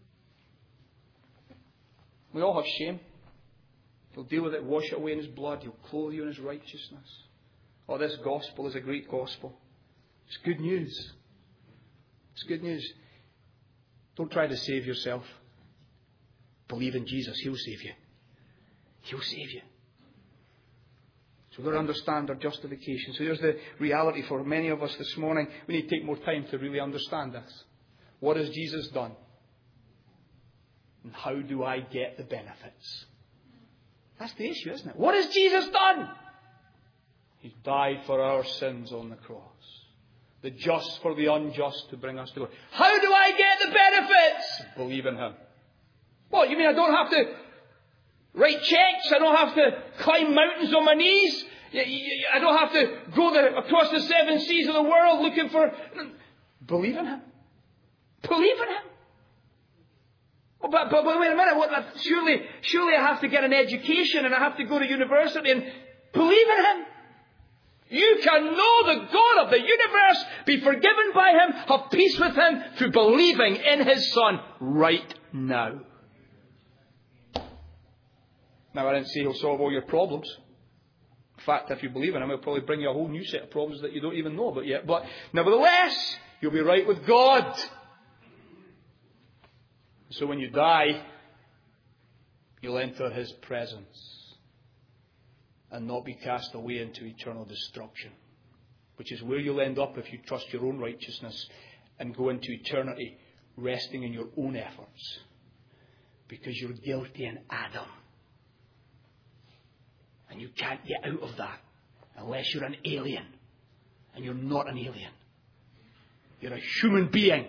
We all have shame. He'll deal with it, wash it away in His blood. He'll clothe you in His righteousness. Oh, this gospel is a great gospel. It's good news. It's good news. Don't try to save yourself. Believe in Jesus. He'll save you. He'll save you. So we've got to understand our justification. So here's the reality for many of us this morning. We need to take more time to really understand this. What has Jesus done? And how do I get the benefits? That's the issue, isn't it? What has Jesus done? He died for our sins on the cross. The just for the unjust to bring us to God. How do I get the benefits? Believe in Him. What, you mean I don't have to write checks? I don't have to climb mountains on my knees? I don't have to go across the 7 seas of the world looking for... Believe in Him. Believe in Him. Oh, but wait a minute. Surely I have to get an education and I have to go to university and believe in Him. You can know the God of the universe, be forgiven by Him, have peace with Him through believing in His Son right now. Now, I didn't say He'll solve all your problems. In fact, if you believe in Him, He'll probably bring you a whole new set of problems that you don't even know about yet. But nevertheless, you'll be right with God. So when you die, you'll enter His presence and not be cast away into eternal destruction, which is where you'll end up if you trust your own righteousness and go into eternity resting in your own efforts, because you're guilty in Adam. And you can't get out of that unless you're an alien. And you're not an alien. You're a human being,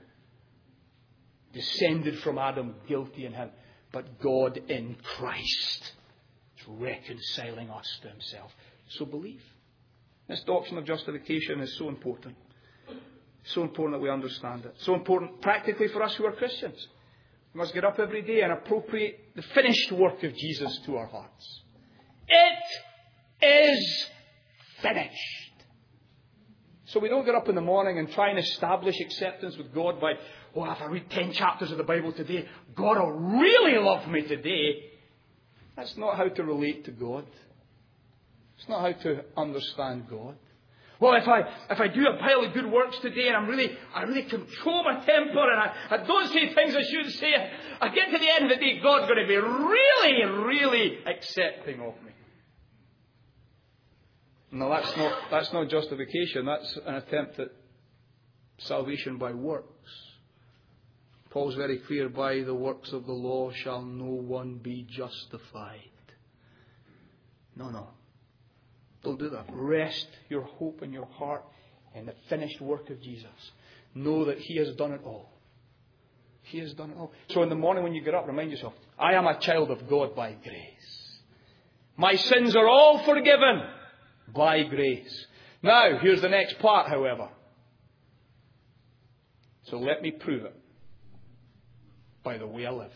descended from Adam, guilty in him, but God in Christ is reconciling us to Himself. So believe. This doctrine of justification is so important. So important that we understand it. So important practically for us who are Christians. We must get up every day and appropriate the finished work of Jesus to our hearts. It is finished. So we don't get up in the morning and try and establish acceptance with God by, oh, if I read 10 chapters of the Bible today, God will really love me today. That's not how to relate to God. It's not how to understand God. Well, if I do a pile of good works today and I really control my temper and I don't say things I shouldn't say, I get to the end of the day, God's going to be really, really accepting of me. No, that's not justification. That's an attempt at salvation by works. Paul's very clear, by the works of the law shall no one be justified. No. Don't do that. Rest your hope in your heart in the finished work of Jesus. Know that He has done it all. He has done it all. So in the morning when you get up, remind yourself, I am a child of God by grace. My sins are all forgiven by grace. Now, here's the next part, however. So let me prove it by the way I live.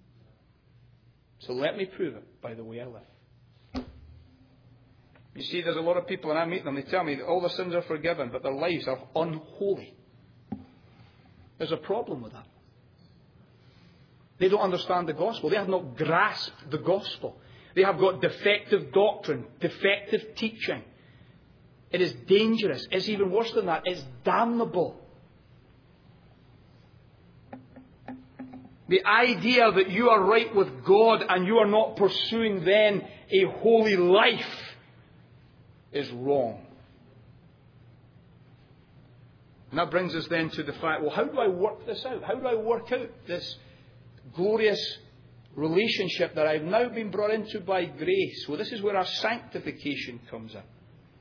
So let me prove it by the way I live. You see, there's a lot of people, and I meet them, they tell me that all their sins are forgiven, but their lives are unholy. There's a problem with that. They don't understand the gospel. They have not grasped the gospel. They have got defective doctrine, defective teaching. It is dangerous. It's even worse than that. It's damnable. The idea that you are right with God and you are not pursuing then a holy life is wrong. And that brings us then to the fact, well, how do I work this out? How do I work out this glorious relationship that I've now been brought into by grace? Well, this is where our sanctification comes in.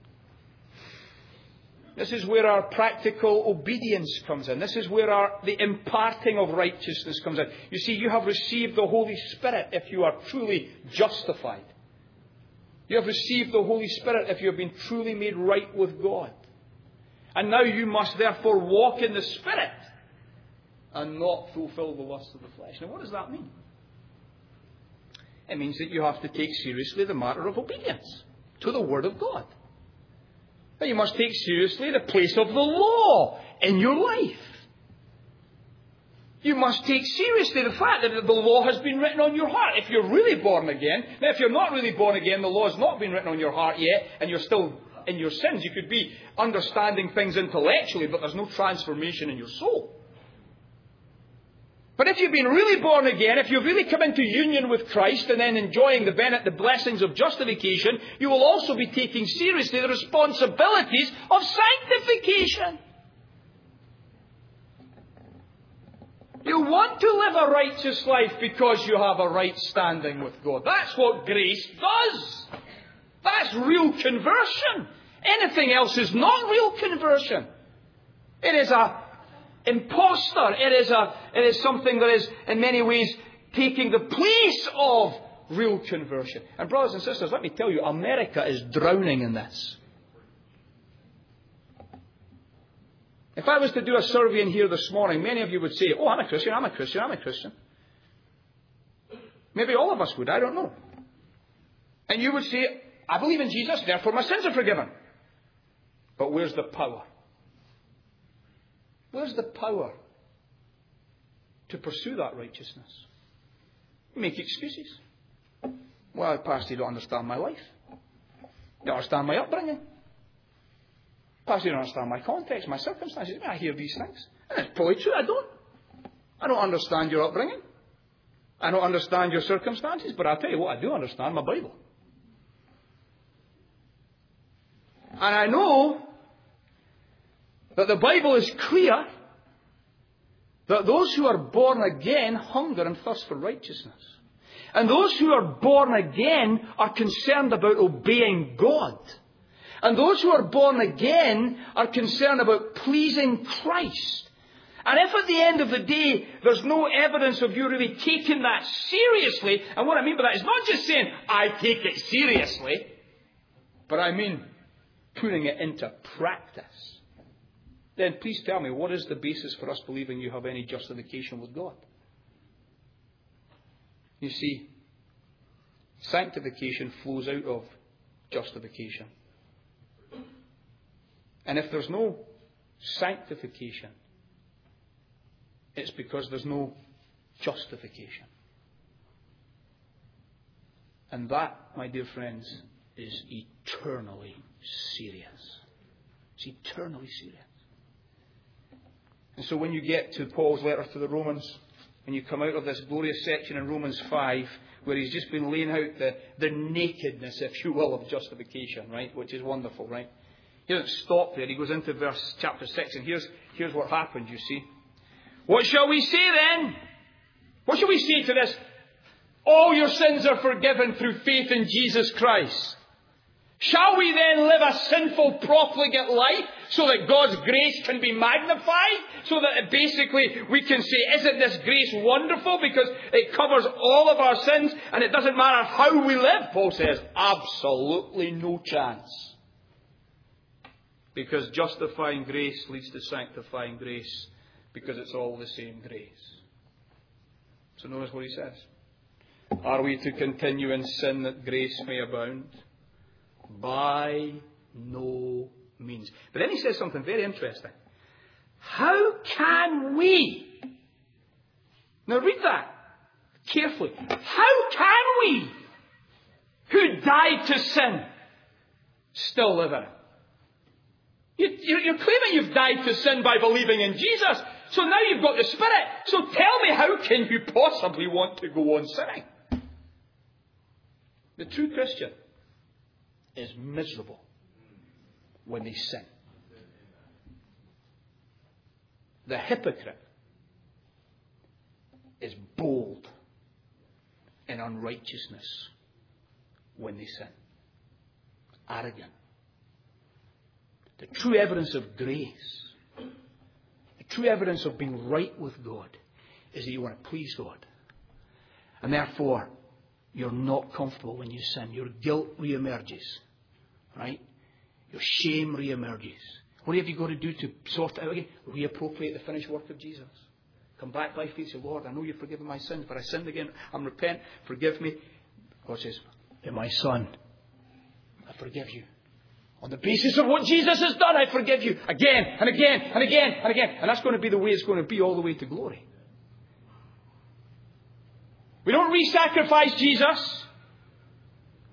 This is where our practical obedience comes in. This is where the imparting of righteousness comes in. You see, you have received the Holy Spirit if you are truly justified. You have received the Holy Spirit if you have been truly made right with God. And now you must therefore walk in the Spirit and not fulfill the lusts of the flesh. Now, what does that mean? It means that you have to take seriously the matter of obedience to the Word of God. That you must take seriously the place of the law in your life. You must take seriously the fact that the law has been written on your heart. If you're really born again, now if you're not really born again, the law has not been written on your heart yet, and you're still in your sins. You could be understanding things intellectually, but there's no transformation in your soul. But if you've been really born again, if you've really come into union with Christ and then enjoying the blessings of justification, you will also be taking seriously the responsibilities of sanctification. You want to live a righteous life because you have a right standing with God. That's what grace does. That's real conversion. Anything else is not real conversion. It is a imposter. It is something that is in many ways taking the place of real conversion. And brothers and sisters, let me tell you, America is drowning in this. If I was to do a survey in here this morning, many of you would say, oh, I'm a Christian, I'm a Christian, I'm a Christian. Maybe all of us would, I don't know. And you would say, I believe in Jesus, therefore my sins are forgiven. But where's the power? Where's the power to pursue that righteousness? You make excuses. Well, Pastor, you don't understand my life. You don't understand my upbringing. Pastor, you don't understand my context, my circumstances. I hear these things. And it's probably true, I don't. I don't understand your upbringing. I don't understand your circumstances. But I'll tell you what, I do understand my Bible. And I know that the Bible is clear that those who are born again hunger and thirst for righteousness. And those who are born again are concerned about obeying God. And those who are born again are concerned about pleasing Christ. And if at the end of the day there's no evidence of you really taking that seriously, and what I mean by that is not just saying, I take it seriously, but I mean putting it into practice, then please tell me, what is the basis for us believing you have any justification with God? You see, sanctification flows out of justification. And if there's no sanctification, it's because there's no justification. And that, my dear friends, is eternally serious. It's eternally serious. And so when you get to Paul's letter to the Romans, and you come out of this glorious section in Romans 5, where he's just been laying out the nakedness, if you will, of justification, right? Which is wonderful, right? He doesn't stop there. He goes into chapter 6, and here's what happened, you see. What shall we say then? What shall we say to this? All your sins are forgiven through faith in Jesus Christ. Shall we then live a sinful, profligate life so that God's grace can be magnified? So that basically we can say, isn't this grace wonderful because it covers all of our sins and it doesn't matter how we live? Paul says, absolutely no chance. Because justifying grace leads to sanctifying grace, because it's all the same grace. So notice what he says. Are we to continue in sin that grace may abound? By no means. But then he says something very interesting. How can we? Now read that carefully. How can we, who died to sin, still live in it? You're claiming you've died to sin by believing in Jesus. So now you've got the Spirit. So tell me, how can you possibly want to go on sinning? The true Christian is miserable when they sin. The hypocrite is bold in unrighteousness when they sin. Arrogant. The true evidence of grace, the true evidence of being right with God, is that you want to please God. And therefore, you're not comfortable when you sin. Your guilt reemerges. Right? Your shame reemerges. What have you got to do to sort it out again? Reappropriate the finished work of Jesus. Come back by faith and say, Lord, I know you've forgiven my sins, but I sinned again. I'm repent. Forgive me. God says, "Hey, my son, I forgive you. On the basis of what Jesus has done, I forgive you. Again and again and again and again." And that's going to be the way it's going to be all the way to glory. We don't re-sacrifice Jesus.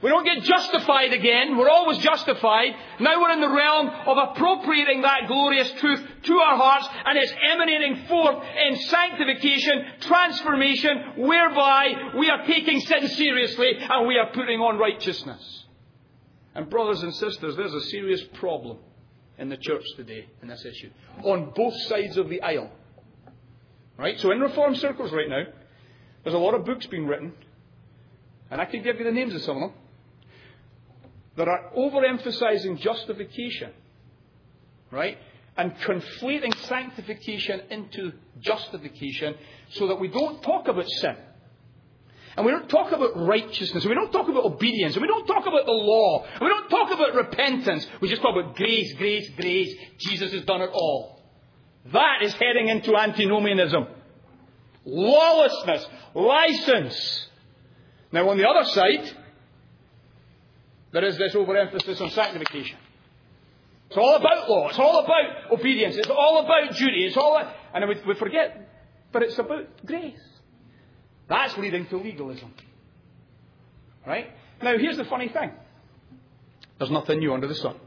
We don't get justified again. We're always justified. Now we're in the realm of appropriating that glorious truth to our hearts, and it's emanating forth in sanctification, transformation, whereby we are taking sin seriously and we are putting on righteousness. And brothers and sisters, there's a serious problem in the church today in this issue, on both sides of the aisle. Right? So in Reformed circles right now, there's a lot of books being written, and I can give you the names of some of them, that are overemphasizing justification, right? And conflating sanctification into justification so that we don't talk about sin. And we don't talk about righteousness. And we don't talk about obedience. And we don't talk about the law. And we don't talk about repentance. We just talk about grace, grace, grace. Jesus has done it all. That is heading into antinomianism. Lawlessness. License. Now on the other side, there is this overemphasis on sanctification. It's all about law. It's all about obedience. It's all about duty. It's all about, and we forget, but it's about grace. That's leading to legalism. Right? Now, here's the funny thing. There's nothing new under the sun.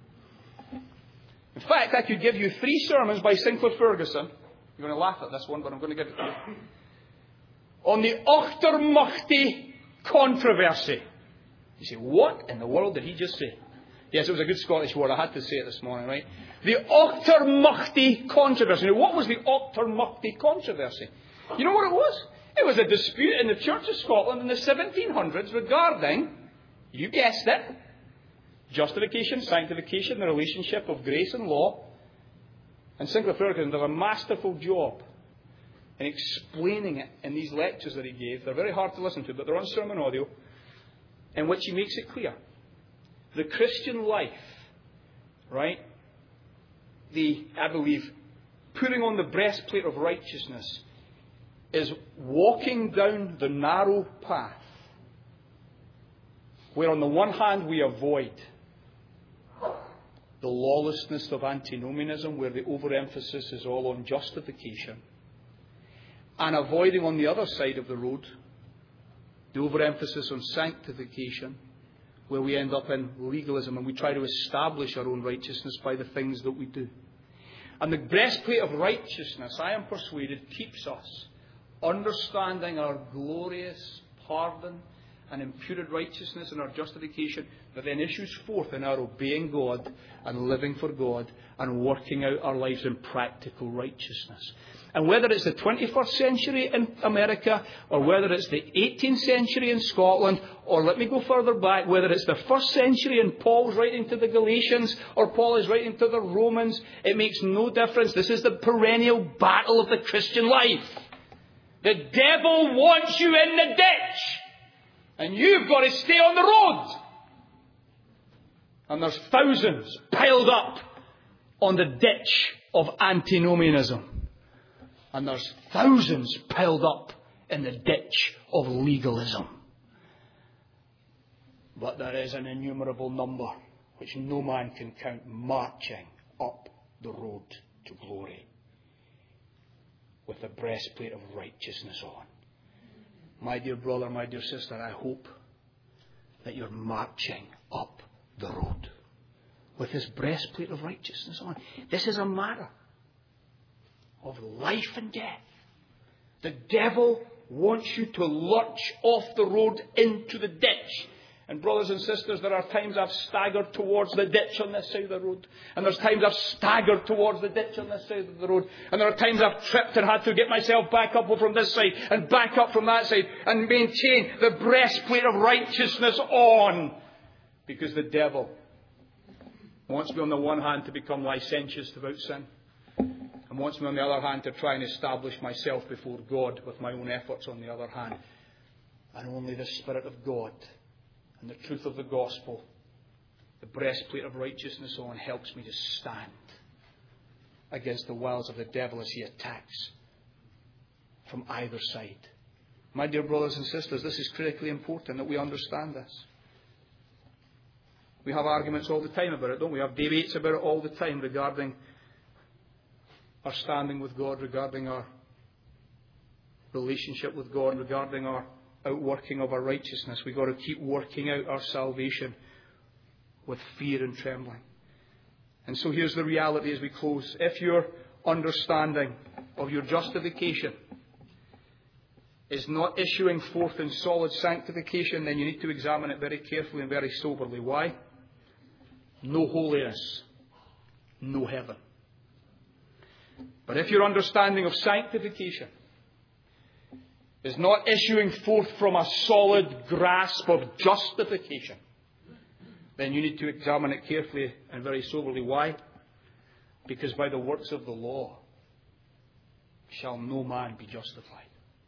In fact, I could give you 3 sermons by Sinclair Ferguson. You're going to laugh at this one, but I'm going to give it to you. On the Ochtermuchty controversy. You say, what in the world did he just say? Yes, it was a good Scottish word. I had to say it this morning, right? The Ochtermuchty controversy. Now, what was the Ochtermuchty controversy? You know what it was? It was a dispute in the Church of Scotland in the 1700s regarding, you guessed it, justification, sanctification, the relationship of grace and law. And Sinclair Ferguson did a masterful job in explaining it in these lectures that he gave. They're very hard to listen to, but they're on sermon audio, in which he makes it clear. The Christian life, right, I believe, putting on the breastplate of righteousness is walking down the narrow path where on the one hand we avoid the lawlessness of antinomianism, where the overemphasis is all on justification, and avoiding on the other side of the road the overemphasis on sanctification, where we end up in legalism and we try to establish our own righteousness by the things that we do. And the breastplate of righteousness, I am persuaded, keeps us understanding our glorious pardon and imputed righteousness and our justification, but then issues forth in our obeying God and living for God and working out our lives in practical righteousness. And whether it's the 21st century in America, or whether it's the 18th century in Scotland, or let me go further back, whether it's the 1st century and Paul's writing to the Galatians, or Paul is writing to the Romans, it makes no difference. This is the perennial battle of the Christian life. The devil wants you in the ditch, and you've got to stay on the road. And there's thousands piled up on the ditch of antinomianism. And there's thousands piled up in the ditch of legalism. But there is an innumerable number which no man can count, marching up the road to glory with the breastplate of righteousness on. My dear brother, my dear sister, I hope that you're marching up the road with this breastplate of righteousness on. This is a matter of life and death. The devil wants you to lurch off the road into the ditch. And brothers and sisters, there are times I've staggered towards the ditch on this side of the road. And there's times I've staggered towards the ditch on this side of the road. And there are times I've tripped and had to get myself back up from this side and back up from that side and maintain the breastplate of righteousness on. Because the devil wants me on the one hand to become licentious about sin, and wants me on the other hand to try and establish myself before God with my own efforts on the other hand. And only the Spirit of God and the truth of the gospel, the breastplate of righteousness on, helps me to stand against the wiles of the devil as he attacks from either side. My dear brothers and sisters, this is critically important that we understand this. We have arguments all the time about it, don't we? We have debates about it all the time regarding our standing with God, regarding our relationship with God, regarding our outworking of our righteousness. We've got to keep working out our salvation with fear and trembling. And so here's the reality as we close. If your understanding of your justification is not issuing forth in solid sanctification, then you need to examine it very carefully and very soberly. Why? No holiness, no heaven. But if your understanding of sanctification is not issuing forth from a solid grasp of justification, then you need to examine it carefully and very soberly. Why? Because by the works of the law shall no man be justified.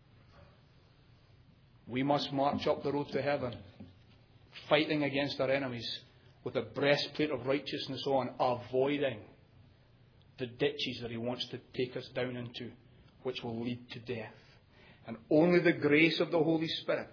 We must march up the road to heaven, fighting against our enemies with a breastplate of righteousness on, avoiding the ditches that he wants to take us down into, which will lead to death. And only the grace of the Holy Spirit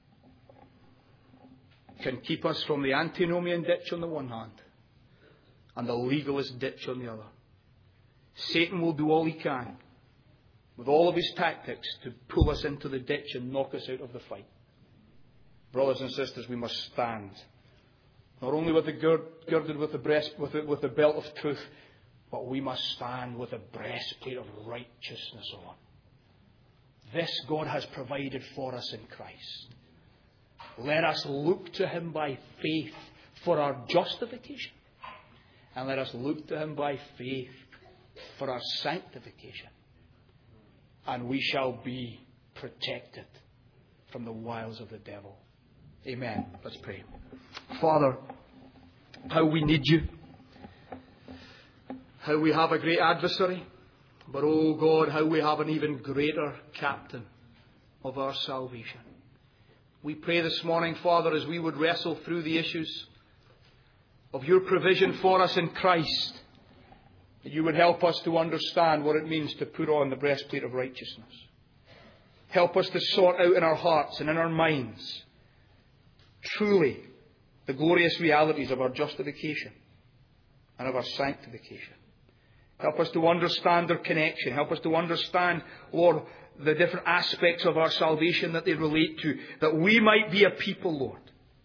can keep us from the antinomian ditch on the one hand and the legalist ditch on the other. Satan will do all he can with all of his tactics to pull us into the ditch and knock us out of the fight. Brothers and sisters, we must stand. Not only with the girded with the belt of truth, but we must stand with a breastplate of righteousness on. This God has provided for us in Christ. Let us look to Him by faith for our justification. And let us look to Him by faith for our sanctification. And we shall be protected from the wiles of the devil. Amen. Let's pray. Father, how we need you. How we have a great adversary. But, oh God, how we have an even greater captain of our salvation. We pray this morning, Father, as we would wrestle through the issues of your provision for us in Christ, that you would help us to understand what it means to put on the breastplate of righteousness. Help us to sort out in our hearts and in our minds truly the glorious realities of our justification and of our sanctification. Help us to understand their connection. Help us to understand, Lord, the different aspects of our salvation that they relate to, that we might be a people, Lord,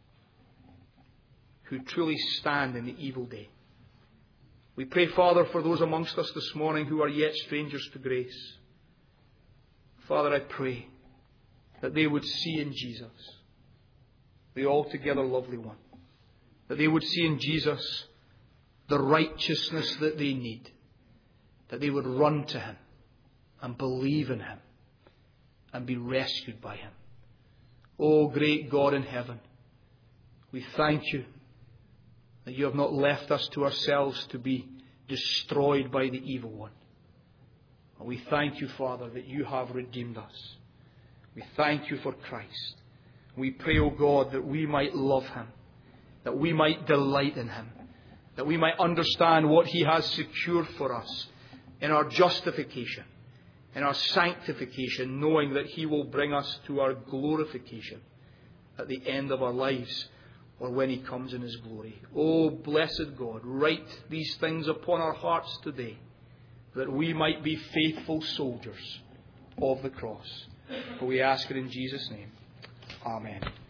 who truly stand in the evil day. We pray, Father, for those amongst us this morning who are yet strangers to grace. Father, I pray that they would see in Jesus the altogether lovely one. That they would see in Jesus the righteousness that they need. That they would run to Him and believe in Him and be rescued by Him. O great God in heaven, we thank you that you have not left us to ourselves to be destroyed by the evil one. And we thank you, Father, that you have redeemed us. We thank you for Christ. We pray, O God, that we might love Him, that we might delight in Him, that we might understand what He has secured for us in our justification, in our sanctification, knowing that He will bring us to our glorification at the end of our lives, or when He comes in His glory. Oh, blessed God, write these things upon our hearts today, that we might be faithful soldiers of the cross. For we ask it in Jesus' name. Amen.